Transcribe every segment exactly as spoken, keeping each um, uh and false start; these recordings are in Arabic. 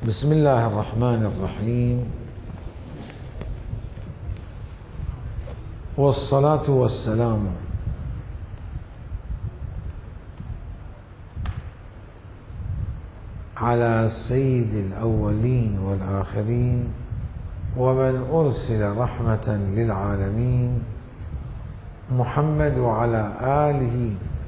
بسم الله الرحمن الرحيم، والصلاة والسلام على سيد الأولين والآخرين ومن أرسل رحمة للعالمين محمد وعلى آله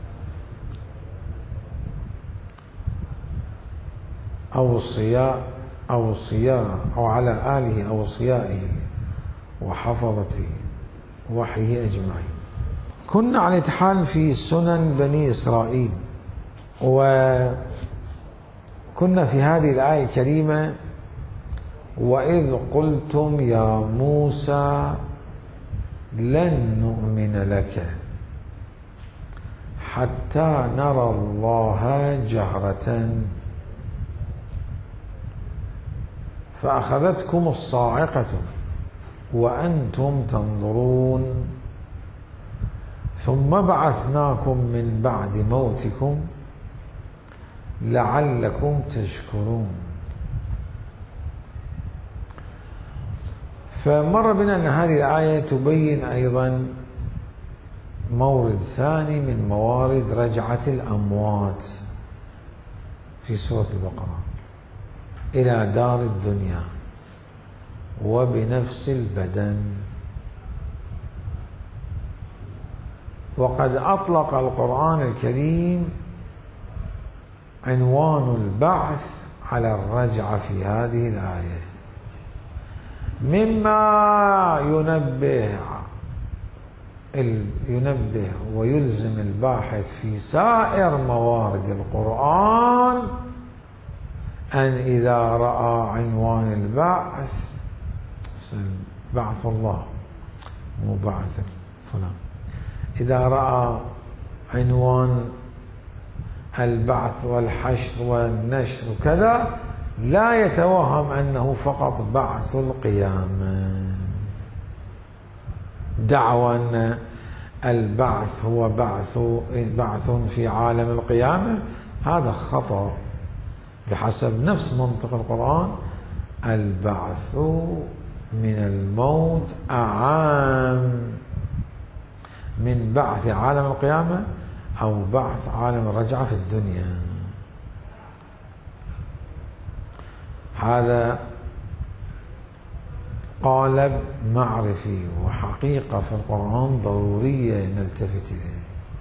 أوصياء أوصياء أو على آله أوصيائه وحفظة وحيه أجمعين. كنا على الاتحال في سنن بني إسرائيل، وكنا في هذه الآية الكريمة: وإذ قلتم يا موسى لن نؤمن لك حتى نرى الله جهرة فأخذتكم الصاعقة وأنتم تنظرون ثم بعثناكم من بعد موتكم لعلكم تشكرون. فمر بنا أن هذه الآية تبين أيضا مورد ثاني من موارد رجعة الأموات في سورة البقرة إلى دار الدنيا وبنفس البدن. وقد أطلق القرآن الكريم عنوان البعث على الرجعة في هذه الآية، مما ينبه ينبه ويلزم الباحث في سائر موارد القرآن أن إذا رأى عنوان البعث، بعث الله مو بعث فلان، إذا رأى عنوان البعث والحشر والنشر وكذا لا يتوهم أنه فقط بعث القيامة. دعوى أن البعث هو بعث بعث في عالم القيامة هذا خطأ بحسب نفس منطق القرآن. البعث من الموت أعام من بعث عالم القيامة أو بعث عالم الرجعة في الدنيا. هذا قالب معرفي وحقيقة في القرآن ضرورية نلتفت إليه.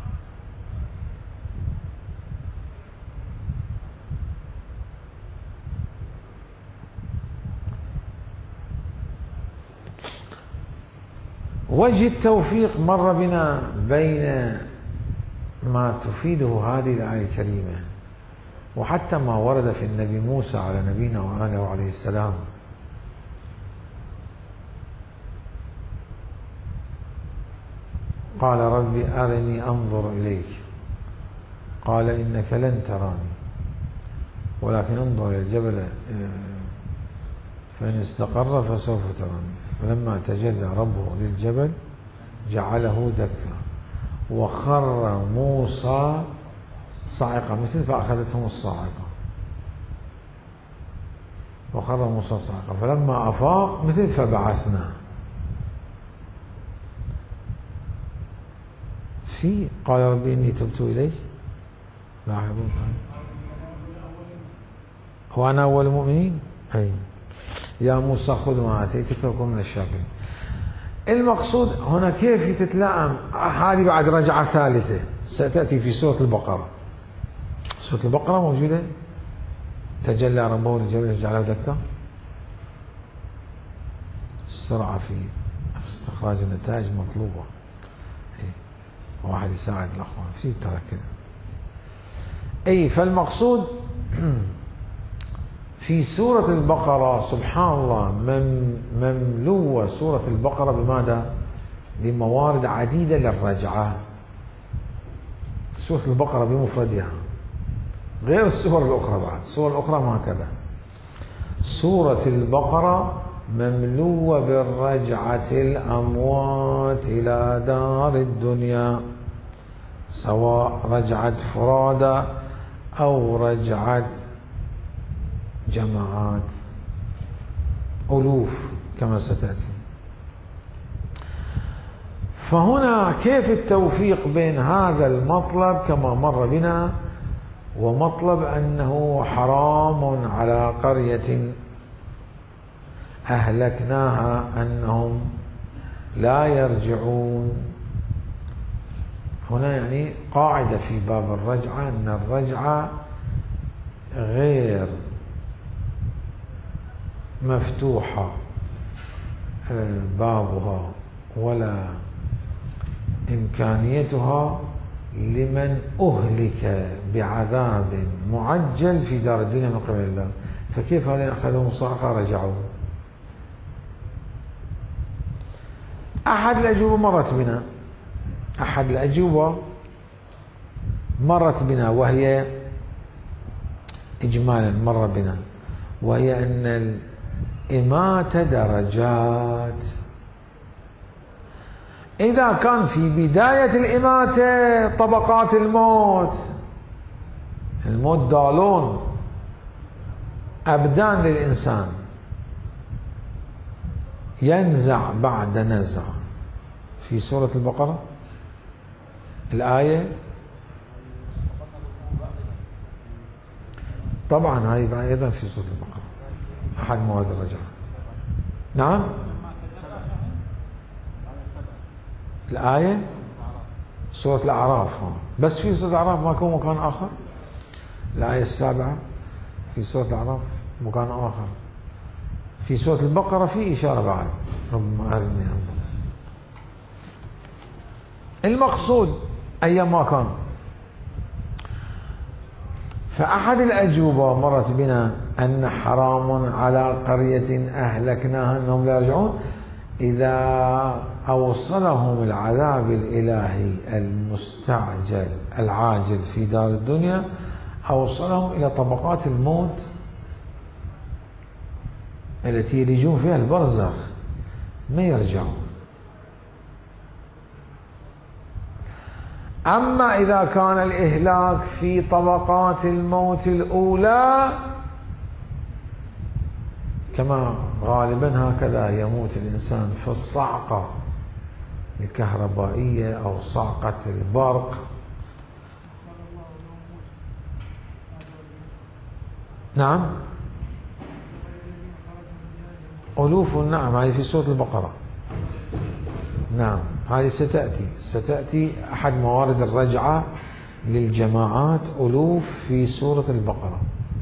وجه التوفيق مر بنا بين ما تفيده هذه الآية الكريمة وحتى ما ورد في النبي موسى على نبينا وآله عليه السلام. قال ربي أرني أنظر إليك قال إنك لن تراني ولكن انظر إلى الجبل فإن استقر فسوف تراني فلما تجلى ربه للجبل جعله دكا وخر موسى صاعقة مثل فأخذتهم الصاعقة وخر موسى صاعقة فلما أفاق مثل فبعثنا. في قال ربي إني تبت إليه لاحظوا وأنا أول المؤمنين أي يا موسى خذ ما آتيتك وكن من الشاكرين. المقصود هنا كيف تتلائم هذه بعد رجعة ثالثة ستأتي في سورة البقرة. سورة البقرة موجودة تجلى ربه للجبل جعله دكا، السرعة في استخراج النتائج مطلوبة، واحد يساعد الأخوان في ترى كذا. أي فالمقصود في سورة البقرة سبحان الله مملوءة سورة البقرة بماذا؟ بموارد عديدة للرجعة. سورة البقرة بمفردها غير السور الأخرى، بعد السور الأخرى ما هكذا. سورة البقرة مملوءة بالرجعة الأموات إلى دار الدنيا، سواء رجعة فرادى أو رجعة جماعات ألوف كما ستأتي. فهنا كيف التوفيق بين هذا المطلب كما مر بنا ومطلب أنه حرام على قرية أهلكناها أنهم لا يرجعون. هنا يعني قاعدة في باب الرجعة أن الرجعة غير مفتوحة بابها ولا إمكانيتها لمن أهلك بعذاب معجل في دار الدنيا من قبل الله. فكيف هذين أخذهم صاعقة رجعوا؟ أحد الأجوبة مرت بنا أحد الأجوبة مرت بنا وهي إجمالا مر بنا وهي أن الإماتة درجات. إذا كان في بداية الإماتة طبقات الموت، الموت دالون أبدان للإنسان ينزع بعد نزع في سورة البقرة الآية طبعا هاي أيضا في سورة البقرة أحد مواد الرجعة. نعم الآية سورة الأعراف، بس في سورة الأعراف ماكو مكان آخر. الآية السابعة في سورة الأعراف مكان آخر. في سورة البقرة في إشارة بعد ربما أرني أنظر. المقصود أيما كان، فأحد الأجوبة مرت بنا أن حرام على قرية أهلكناها أنهم لا يرجعون إذا أوصلهم العذاب الإلهي المستعجل العاجل في دار الدنيا، أوصلهم إلى طبقات الموت التي يلجون فيها البرزخ ما يرجعون. أما إذا كان الإهلاك في طبقات الموت الأولى كما غالبا هكذا يموت الإنسان في الصعقة الكهربائية أو صعقة البرق. نعم ألوف، نعم هذه في سورة البقرة. نعم هذه ستأتي ستأتي أحد موارد الرجعة للجماعات ألوف في سورة البقرة.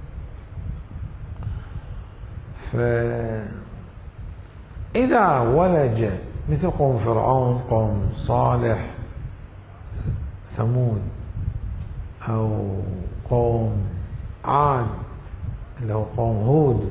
فإذا ولج مثل قوم فرعون، قوم صالح، ثمود، أو قوم عاد اللي هو قوم هود،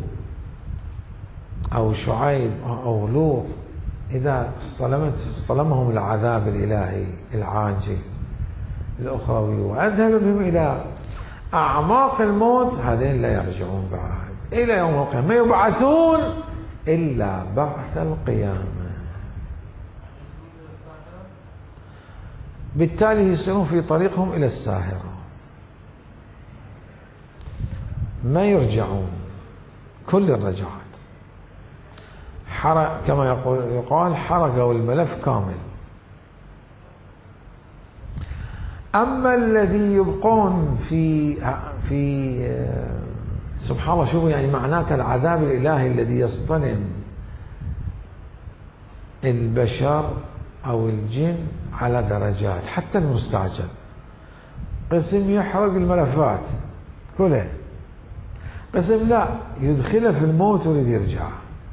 أو شعيب أو لوط، إذا اصطلمت اصطلمهم العذاب الإلهي العاجل الأخروي وأذهب بهم إلى أعماق الموت، هذين لا يرجعون بعد إلى يوم القيامة، ما يبعثون إلا بعث القيامة. بالتالي يسيرون في طريقهم إلى الساهرة، ما يرجعون كل الرجعات. حرق كما يقول يقال حرقوا الملف كامل. أما الذي يبقون في في سبحان الله، شوفوا يعني معناته العذاب الإلهي الذي يصطلم البشر أو الجن على درجات. حتى المستعجل قسم يحرق الملفات كلها، قسم لا يدخله في الموت ويريد يرجع.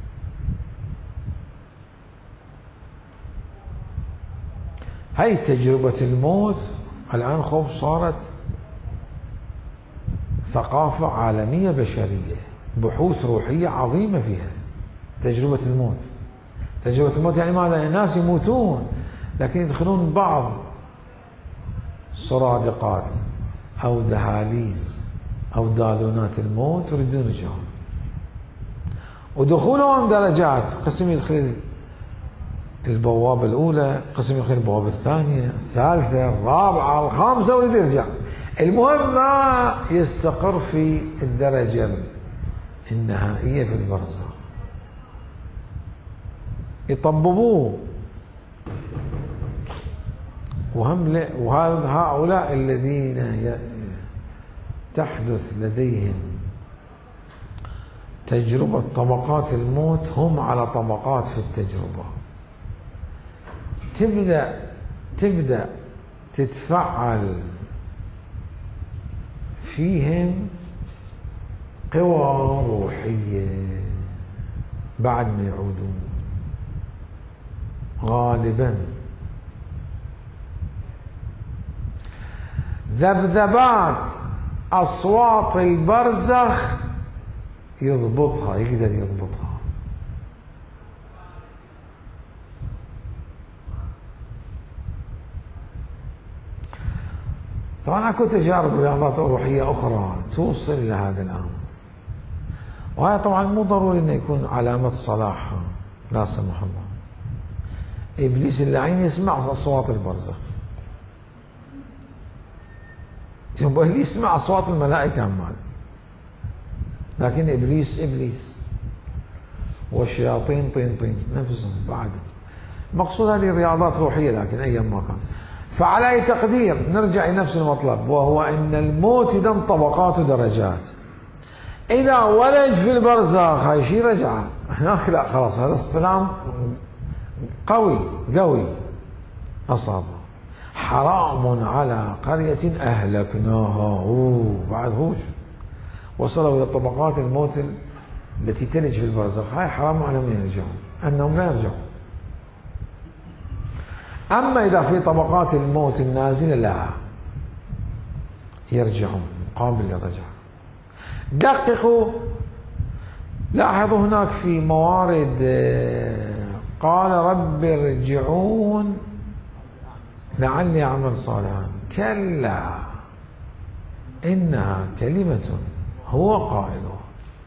هاي تجربة الموت الآن خب صارت ثقافة عالمية بشرية، بحوث روحية عظيمة فيها تجربة الموت. تجربة الموت يعني ماذا؟ الناس يموتون لكن يدخلون بعض سرادقات أو دهاليز أو دالونات الموت ويريدون يرجعون. ودخولهم درجات، قسم يدخل البوابة الأولى، قسم يدخل البوابة الثانية، الثالثة، الرابعة، الخامسة ويريد يرجع. المهم ما يستقر في الدرجة النهائية في البرزخ، يطببوه. وهم وهؤلاء الذين تحدث لديهم تجربة طبقات الموت هم على طبقات في التجربة، تبدأ تبدأ تتفعل فيهم قوى روحية بعد ما يعودون غالبا. ذبذبات أصوات البرزخ يضبطها، يقدر يضبطها. طبعا اكو تجارب رياضات روحية أخرى توصل إلى هذا الأمر، وهذا طبعا مو ضروري انه يكون علامة صلاح، لا سمح الله. ابليس اللعين يسمع اصوات البرزخ، يبغى يسمع اصوات الملائكة عمال، لكن ابليس ابليس والشياطين طين طين نفسهم بعدهم. مقصود هذه الرياضات روحية، لكن ايا ما كان. فعلى اي تقدير نرجع لنفس المطلب، وهو ان الموت اذا طبقات ودرجات. إذا ولج في البرزخ هاي شي رجع، هناك لا خلاص هذا اصطلام قوي قوي أصابه. حرام على قرية أهلكناها، أوه بعد هوش وصلوا إلى طبقات الموت التي تلج في البرزخ، هاي حرام عليهم يرجعون، أنهم لا يرجعون. أما إذا في طبقات الموت النازلة لا يرجعون مقابل للرجعة. دققوا، لاحظوا هناك في موارد قال رب ارجعون لعلي أعمل صالحا، كلا إنها كلمة هو قائلها.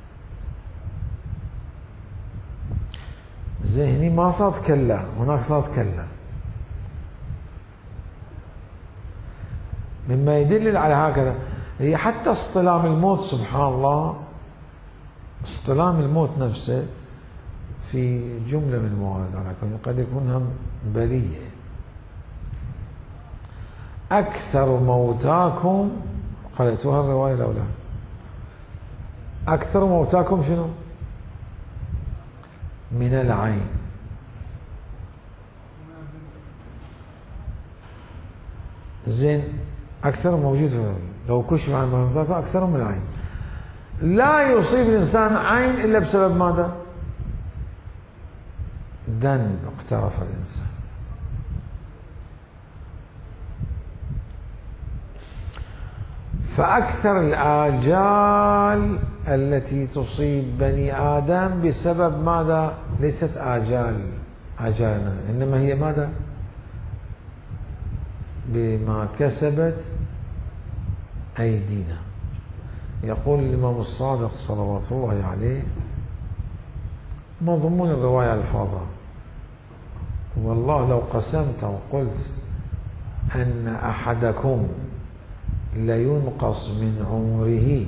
ذهني ما صارت كلا، هناك صارت كلا، مما يدل على هكذا. هي حتى اصطلام الموت سبحان الله، اصطلام الموت نفسه في جملة من الموارد على قد يكون هم بلية. أكثر موتاكم، قرأتوها الرواية لو لا؟ أكثر موتاكم شنو؟ من العين. زين، أكثر موجود في العين، لو كشف عن موتاكم أكثر من العين. لا يصيب الإنسان عين إلا بسبب ماذا؟ ذنب اقترف الإنسان. فأكثر الآجال التي تصيب بني آدم بسبب ماذا؟ ليست آجال آجالنا، إنما هي ماذا؟ بما كسبت أيدينا. يقول الإمام الصادق صلوات الله عليه مضمون الرواية الفاضلة: والله لو قسمت وقلت أن أحدكم لينقص من عمره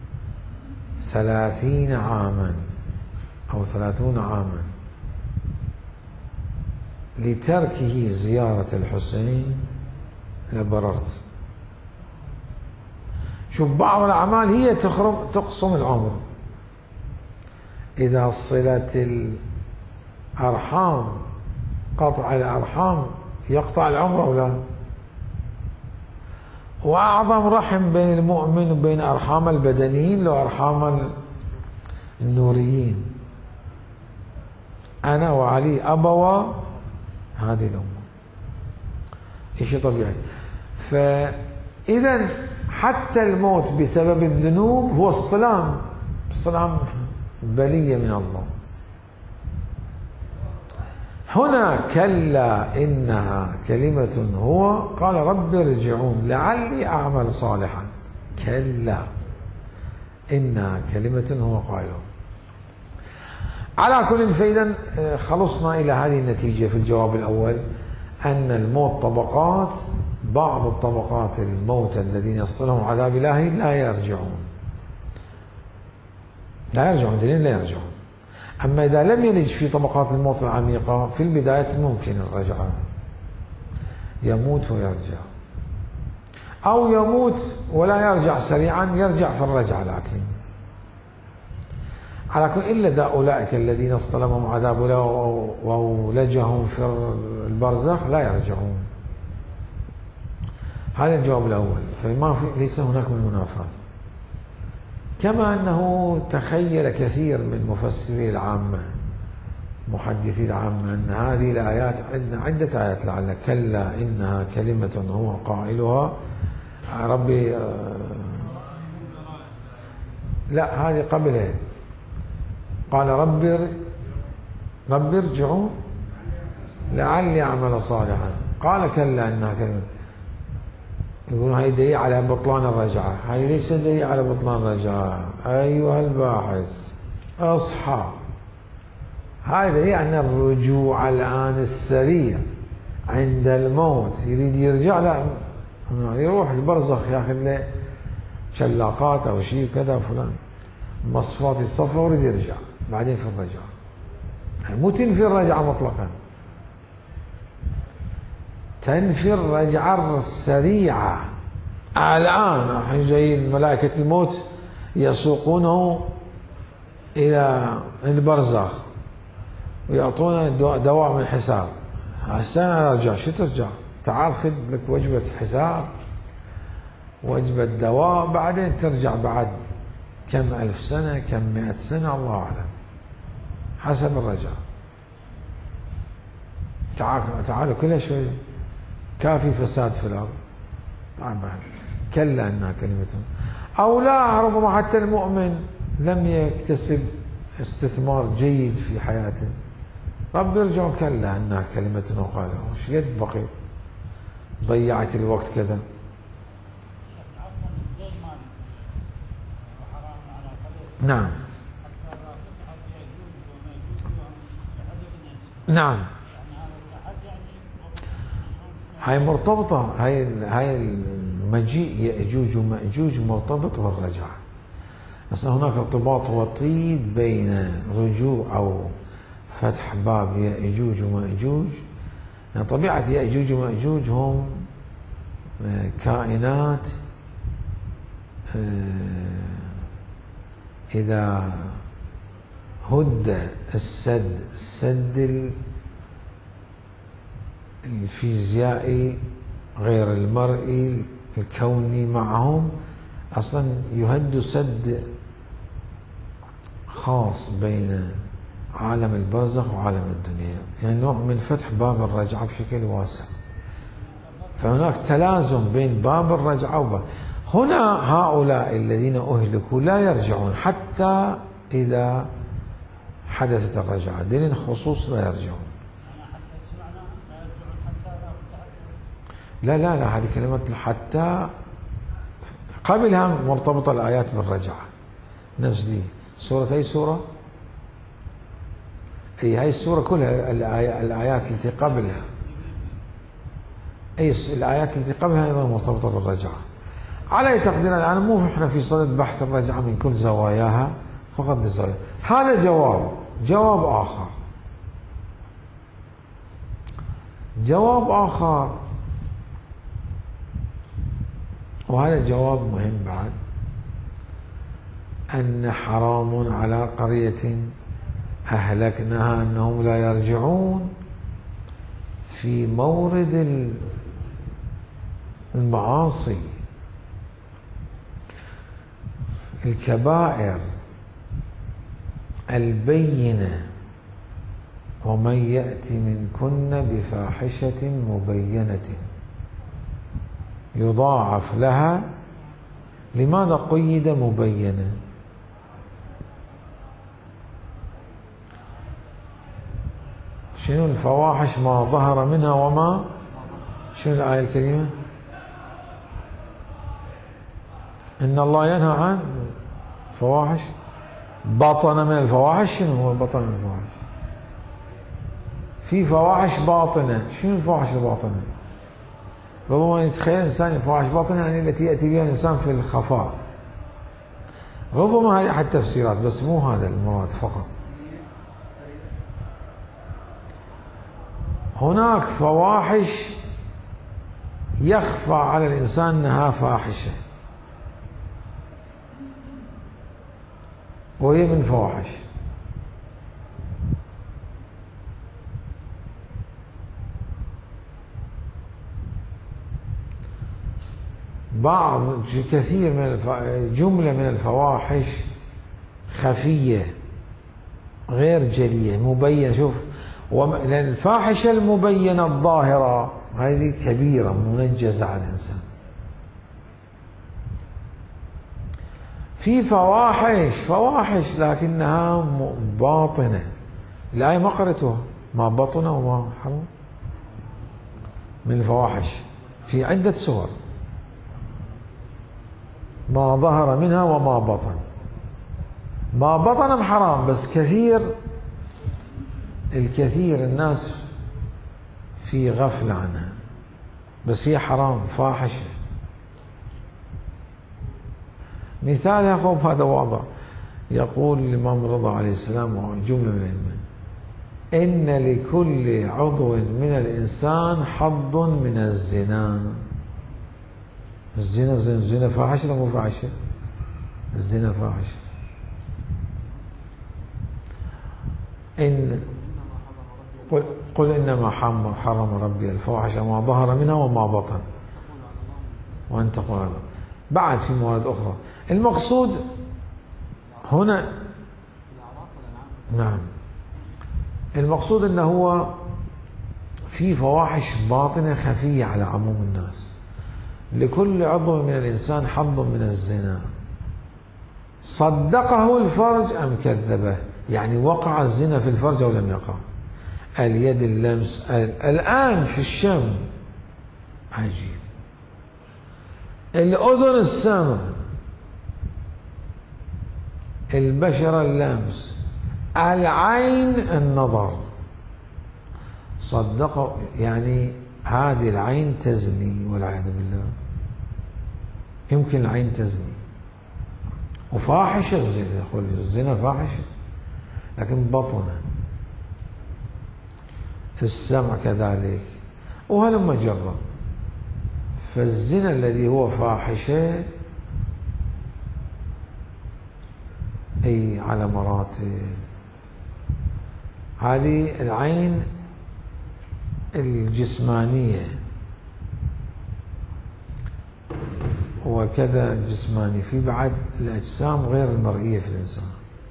ثلاثين عاما أو ثلاثون عاما لتركه زيارة الحسين لبررت. شوف، بعض الأعمال هي تقسم العمر. إذا صلة الأرحام، قطع الأرحام يقطع العمر أو لا؟ وأعظم رحم بين المؤمن وبين أرحام البدنيين لو أرحام النوريين. أنا وعلي أبوا هذه الأمة، شيء طبيعي. فإذا حتى الموت بسبب الذنوب هو اصطلام اصطلام بلية من الله. هنا كلا إنها كلمة هو قال رب ارجعون لعلي أعمل صالحا، كلا إنها كلمة هو قائلها. على كل، فإذا خلصنا إلى هذه النتيجة في الجواب الأول، أن الموت طبقات. بعض الطبقات الموتى الذين يصطلهم عذاب إلهي لا يرجعون، لا يرجعون، دليل لا يرجعون. أما إذا لم يلج في طبقات الموت العميقة في البداية ممكن الرجعة، يموت ويرجع، أو يموت ولا يرجع سريعا، يرجع في الرجعة. لكن على كل إلا أولئك الذين اصطلبهم عذاب وأولجهم في البرزخ لا يرجعون. هذا الجواب الأول، فما في ليس هناك من منافاة. كما أنه تخيل كثير من مفسري العامة محدثي العامة أن هذه الآيات عندنا عدة آيات، لعل كلا إنها كلمة هو قائلها. ربي لا، هذه قبلها قال ربي ربي ارجعون لعلي أعمل صالحا، قال كلا إنها كلمة. يقولون هاي دليل على بطلان الرجعة. هاي ليس دليل على بطلان الرجعة أيها الباحث، اصحى. هاي دليل أن الرجوع الآن السريع عند الموت، يريد يرجع، لا يروح البرزخ ياخذ له شلاقات أو شيء كذا فلان مصفات الصفا ويريد يرجع بعدين في الرجعة. يعني مو تنفي الرجعة مطلقا، تنفي الرجعة السريعة. الآن الحين جايين ملائكة الموت يسوقونه إلى البرزخ ويعطونا دواء من حساب. هسه أنا أرجع، شو ترجع؟ تعال خذ لك وجبة حساب، وجبة دواء، بعدين ترجع بعد كم ألف سنة، كم مئة سنة، الله أعلم، حسب الرجعة. تعال تعالوا كل شوي، كافي فساد في الأرض. طبعا كلا أنها كلمة، أو لا، ربما حتى المؤمن لم يكتسب استثمار جيد في حياته، رب يرجع كلا أنها كلمة وقالها. وش قد بقي ضيعت الوقت كذا. نعم نعم، هاي مرتبطة، هاي هاي المجيء يأجوج ومأجوج مرتبط بالرجعة. بس هناك ارتباط وطيد بين رجوع أو فتح باب يأجوج ومأجوج. يعني طبيعة يأجوج ومأجوج هم كائنات إذا هد السد السد الفيزيائي غير المرئي الكوني معهم، أصلا يهد سد خاص بين عالم البرزخ وعالم الدنيا، يعني نوع من فتح باب الرجعة بشكل واسع. فهناك تلازم بين باب الرجعة وباب. هنا هؤلاء الذين أهلكوا لا يرجعون حتى إذا حدثت الرجعة، دين خصوص لا يرجعون. لا لا لا، هذه كلمة حتى قبلها مرتبطة الآيات بالرجعة، نفس دي سورة أي سورة؟ أي هاي السورة كلها الآيات التي قبلها، أي الآيات التي قبلها أيضا مرتبطة بالرجعة. على تقدير الآن مو إحنا في صدد بحث الرجعة من كل زواياها فقط الزوايا. هذا جواب جواب آخر جواب آخر وهذا جواب مهم بعد، أن حرام على قرية أهلكناها أنهم لا يرجعون في مورد المعاصي الكبائر البينة. ومن يأتي منكن بفاحشة مبينة يضاعف لها، لماذا قيد مبينة؟ شنو الفواحش؟ ما ظهر منها وما، شنو الآية الكريمة؟ إن الله ينهى عن فواحش، بطن من الفواحش. شنو هو بطن من الفواحش؟ في فواحش باطنة. شنو الفواحش الباطنة؟ ربما يتخيل الإنسان فواحش باطنة يعني التي يأتي بها الإنسان في الخفاء، ربما هذه أحد التفسيرات، بس مو هذا المراد فقط. هناك فواحش يخفى على الإنسان أنها فاحشة، وهي من فواحش. بعض كثير من الف... جملة من الفواحش خفية غير جلية مبينة. شوف، وم... لأن الفاحشة المبينة الظاهرة هذه كبيرة منجزة على الإنسان. في فواحش فواحش لكنها باطنة. الآية ما قرأتها، ما بطن وما حرم من الفواحش في عدة سور، ما ظهر منها وما بطن. ما بطن حرام، بس كثير الكثير الناس في غفلة عنها، بس هي حرام فاحشة. مثال يا أخوة هذا واضح. يقول الإمام رضا عليه السلام جملة من الأئمة: إن لكل عضو من الإنسان حظ من الزنا. الزنا الزنا, الزنا فاحشة ولا مو فاحشة؟ الزنا فاحشة. إن قل, قل إنما حرم ربي الفواحش ما ظهر منها وما بطن وأن تقول الله. بعد في موارد أخرى. المقصود هنا، نعم، المقصود أنه هو في فواحش باطنة خفية على عموم الناس. لكل عضو من الإنسان حظ من الزنا، صدقه الفرج أم كذبه، يعني وقع الزنا في الفرج أو لم يقع. اليد اللمس، الآن في الشم، عجيب. الأذن السمع، البشرة اللمس، العين النظر. صدقوا، يعني هذه العين تزني والعياذ بالله. يمكن العين تزني وفاحشة الزنا، يقول الزنا فاحشة، لكن بطنه. السمع كذلك، وهلما جرى. فالزنا الذي هو فاحشة أي على مراتب. هذه العين الجسمانية، وكذا الجسماني، في بعد الأجسام غير المرئية في الإنسان.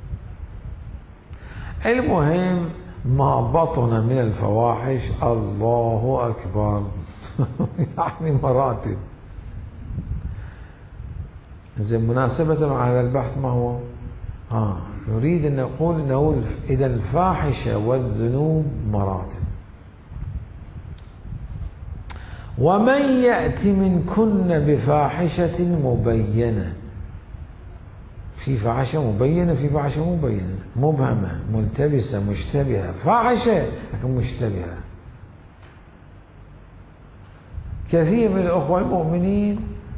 المهم ما بطن من الفواحش، الله أكبر. يعني مراتب. زين، مناسبة مع هذا البحث ما هو؟ آه نريد أن نقول أنه إذا الفاحشة والذنوب مراتب. ومن يأت منكن بفاحشة مبينة. في فاحشة مبينة، في فاحشة مبينة، مبهمة، ملتبسة، مشتبهة. فاحشة لكن مشتبهة. كثير من الأخوة المؤمنين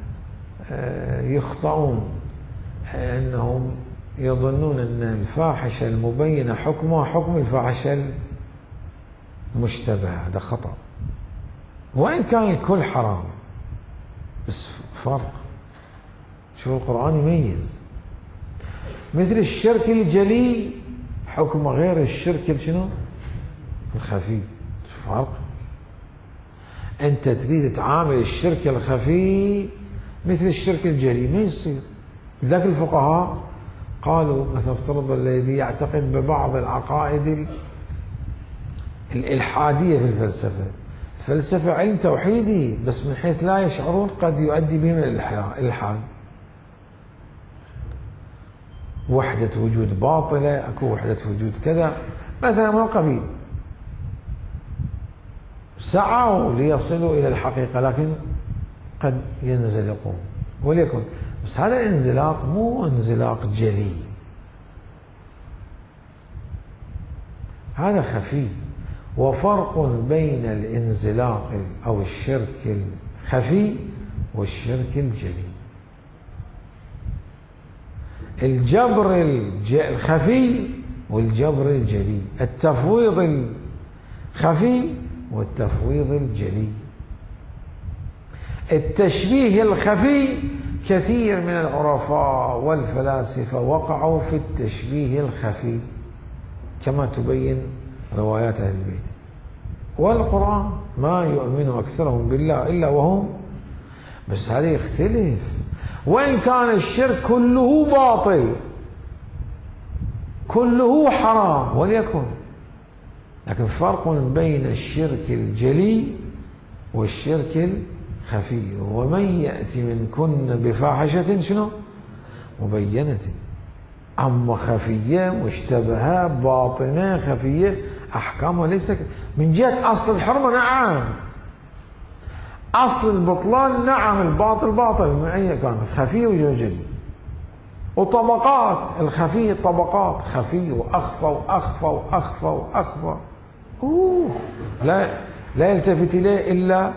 يخطئون، أنهم يظنون أن الفاحشة المبينة حكمها حكم الفاحشة المشتبهة. هذا خطأ، وإن كان الكل حرام، بس فرق. شوف القرآن يميز. مثل الشرك الجلي حكم غير الشرك شنو؟ الخفي. شوف فرق. أنت تريد تعامل الشرك الخفي مثل الشرك الجلي، ما يصير. لذلك الفقهاء قالوا مثلا افترض الذي يعتقد ببعض العقائد الإلحادية في الفلسفة. الفلسفة علم توحيدي، بس من حيث لا يشعرون قد يؤدي بهم الإلحاد. وحدة وجود باطلة، أكو وحدة وجود كذا مثلا من القبيل. سعوا ليصلوا إلى الحقيقة، لكن قد ينزلقون. وليكن بس هذا الانزلاق مو انزلاق جلي، هذا خفي. وفرق بين الانزلاق أو الشرك الخفي والشرك الجلي. الجبر الخفي والجبر الجلي، التفويض الخفي والتفويض الجلي. التشبيه الخفي كثير من العرفاء والفلاسفة وقعوا في التشبيه الخفي كما تبين روايات أهل البيت، والقرآن ما يؤمن أكثرهم بالله إلا وهم، بس هذا يختلف. وإن كان الشرك كله باطل كله حرام وليكن، لكن فرق بين الشرك الجلي والشرك الخفي. ومن يأتي منكن بفاحشة شنو مبينة، أما خفية مشتبهة باطنة خفية أحكامها ليس من جهة أصل الحرمة. نعم أصل البطلان نعم، الباطل باطل من أي كان، خفي وجلي. وطبقات الخفي، طبقات خفي وأخفى وأخفى وأخفى وأخفى. أوه لا لا يلتفت إليه إلا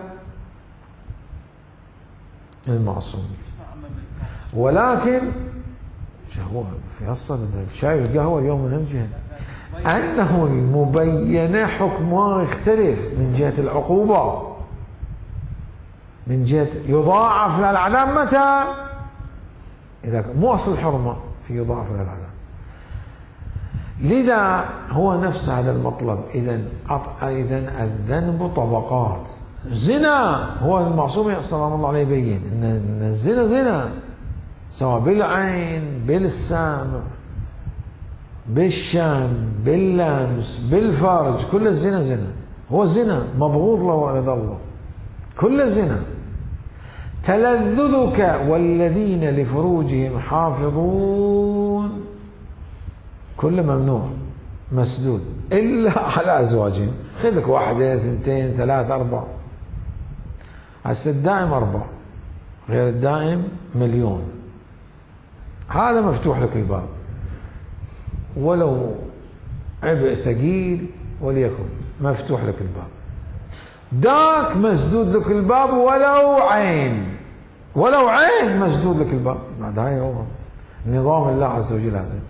المعصوم. ولكن هو في أصل الشاي والقهوة اليوم من الجهة أنه المبينة حكمها يختلف من جهة العقوبة، من جهة يضاعف للعذاب متى؟ إذا مو أصل الحرمة في يضاعف للعذاب. لذا هو نفس هذا المطلب. إذا إذا الذنب طبقات. زنا هو المعصوم صلى الله عليه يبين إن الزنا زنا، سواء بالعين بالسامع بالشام باللمس بالفرج، كل الزنا زنا. هو الزنا مبغوض له ورضا الله، كل الزنا. تلذذك والذين لفروجهم حافظون، كل ممنوع مسدود إلا على أزواجهم. خذك واحدة اثنتين ثلاث أربع، هسه الدائم أربع، غير الدائم مليون. هذا مفتوح لك الباب ولو عبء ثقيل وليكن، مفتوح لك الباب. داك مسدود لك الباب ولو عين، ولو عين مسدود لك الباب. بعد هاي هو نظام الله عز وجل. هذا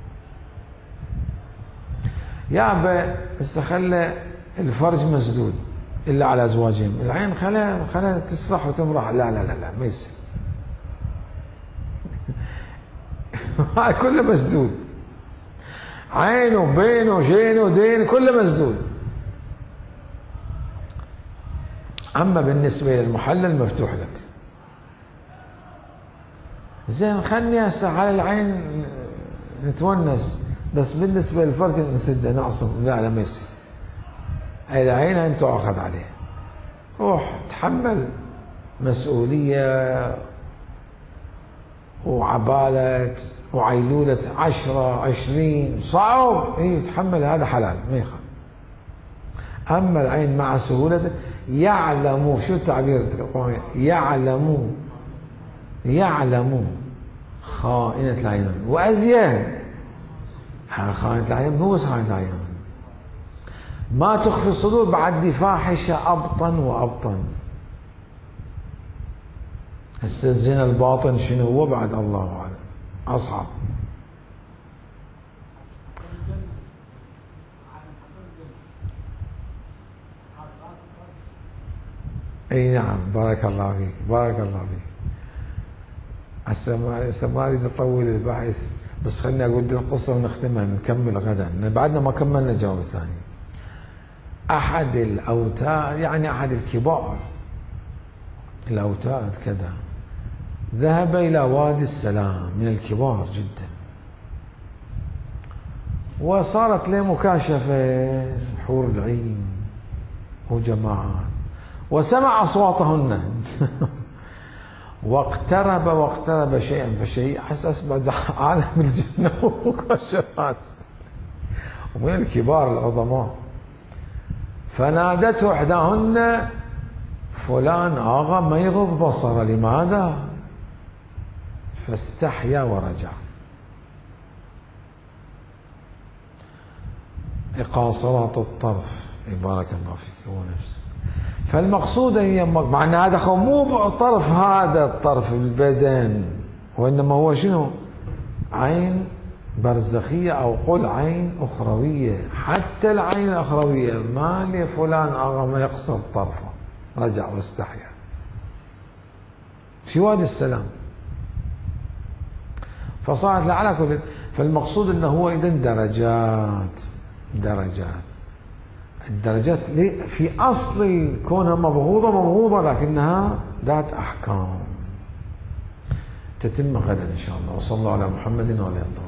يابا استخلى الفرج مسدود الا على ازواجهم، العين خلا خلا تسرح وتمرح، لا لا لا لا ما يصير. هاي كله مسدود، عينه بينه جينه دين كله مسدود. اما بالنسبه للمحلل مفتوح لك. زين خلني هسه على العين نتونس، بس بالنسبه للفرج نسده نعصم، لا لا ما يصير. العين انت تؤاخذ عليه، روح تحمل مسؤوليه وعبالة وعيلولة عشرة عشرين صعب، ايه تحمل، هذا حلال ما يخالف. اما العين مع سهولة يعلم، شو التعبير القرآني؟ يعلم يعلم خائنة العيون وأزيان. خائنة العيون مو بس خائنة العيون، ما تخفي الصدور بعد دي فاحشة أبطن وأبطن. هسه الزنا الباطن شنو هو بعد الله أعلم، أصعب. اي نعم، بارك الله فيك بارك الله فيك. هسه ما هسه ما اريد اطول البحث، بس خليني اقول لك القصه ونختمها نكمل غدا، بعدنا ما كملنا الجواب الثاني. احد الاوتاد، يعني احد الكبار الاوتاد كذا، ذهب الى وادي السلام، من الكبار جدا، وصارت له مكاشفه حور العين وجماعات، وسمع اصواتهن واقترب واقترب شيئا فشيء، حسس بعد عالم الجنه ومكاشفات، ومن الكبار العظماء. فنادته احداهن: فلان اغا ما يغض بصره، لماذا؟ فاستحيا ورجع. قاصرات الطرف، بارك الله فيك، هو نفسه. فالمقصود ان يمك، مع ان هذا مو طرف، هذا الطرف بالبدن، وانما هو شنو؟ عين برزخية أو قل عين أخروية. حتى العين الأخروية ما لفلان أغم يقصر طرفه، رجع واستحيا في وادي السلام. فصارت على كل، فالمقصود أنه هو إذن درجات درجات الدرجات في أصل كونها مبغوضة مبغوضة، لكنها ذات أحكام تتم غدا إن شاء الله. وصلى الله على محمد وعلى آله.